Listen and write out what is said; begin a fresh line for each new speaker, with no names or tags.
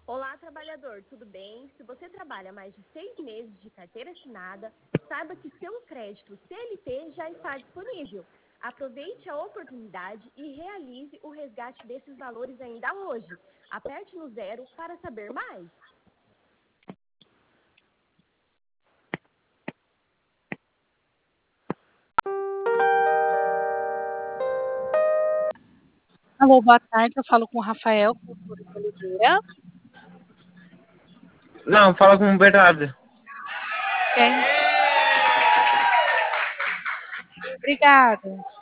Olá, trabalhador, tudo bem? Se você trabalha mais de 6 meses de carteira assinada, saiba que seu crédito CLT já está disponível. Aproveite a oportunidade e realize o resgate desses valores ainda hoje. Aperte no 0 para saber mais.
Alô, boa tarde. Eu falo com o Rafael Cultura de Oliveira.
Não, fala com o Bernardo.
Quem? Obrigada.